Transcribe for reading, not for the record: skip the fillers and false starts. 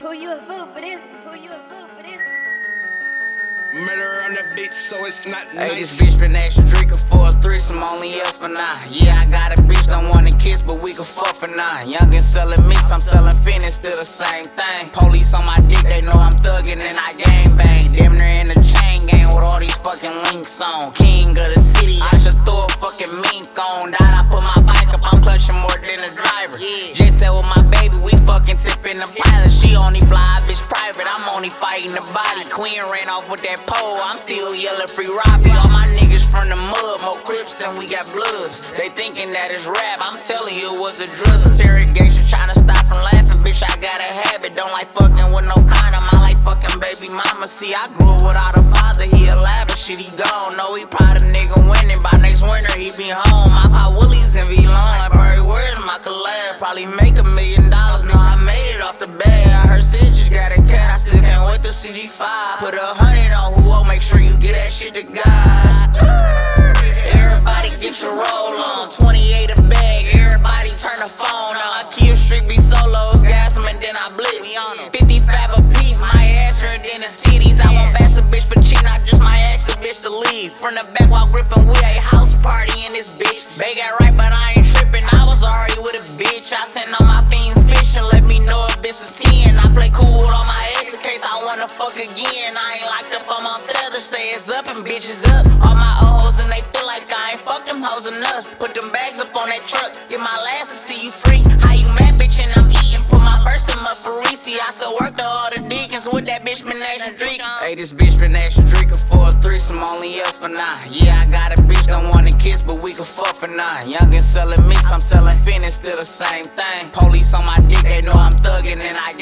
Pull you a vote for this one. Pull you a vote for this one. Murder on the beat, so it's not Hey, nice. this bitch been asking drinking for a threesome, only us for now. Yeah, I got a bitch, don't wanna kiss, but we can fuck for now. Youngin' sellin' mix, I'm sellin' finish, still the same thing. Police on my dick, they know I'm thuggin' and I gang bang. Damn near in the chain gang with all these fucking links on. King of the city, I should throw a fucking mink on. Died, I put my bike up, I'm clutching more than a driver. Just said with my baby, we fucking tipping the pilot. She only fly, bitch private, I'm only fighting the body. Queen ran off with that pole, I'm still yelling free Robbie. All my niggas from the mud, more Crips than we got Bloods. They thinking that it's rap, I'm telling you it was a drugs interrogation. Tryna stop from laughing, bitch, I got a habit. Don't like fucking with no condom, I like fucking baby mama. See, I grew up without a father, he a lavish, shit, he gone. Know he proud of nigga winning, by next winter he be home. I pop Woolies and be long, like Barry, where's my collab? Probably make $1 million, no, I made it off the bed. I heard Sid just got a cat, I still can't wait to CG5. Put 100 on who, make sure you get that shit to God. Everybody get your roll on, 28 a bag, everybody turn the phone on. Kia Street be solos, gas them and then I blitz. 55 a piece, my ass hurt than the titties. I won't bash a bitch for cheating, I just might ask a bitch to leave. From the back while gripping, we a house party in this bitch. They got right, but I ain't tripping, I was already with a bitch. I sent all my fiends fishing, let me know if it's a 10. I play cool with all my ex in case I wanna fuck again. I ain't locked up, I'm on tether, say it's up and bitches up. All my old hoes and they feel like I ain't fucked them hoes enough. Put them bags up on that truck, get my last to see you free. How you mad, bitch, and I'm eating, put my purse in my Parisi. I still work to all the deacons with that bitch been asking drink. Hey, this bitch been asking drinking for a threesome, only us for now. Yeah, I got a bitch, don't wanna kiss, but we can fuck for now. Youngin' sellin' mix, I'm sellin' finish, still the same thing. Police on my dick, they know I'm thuggin' and I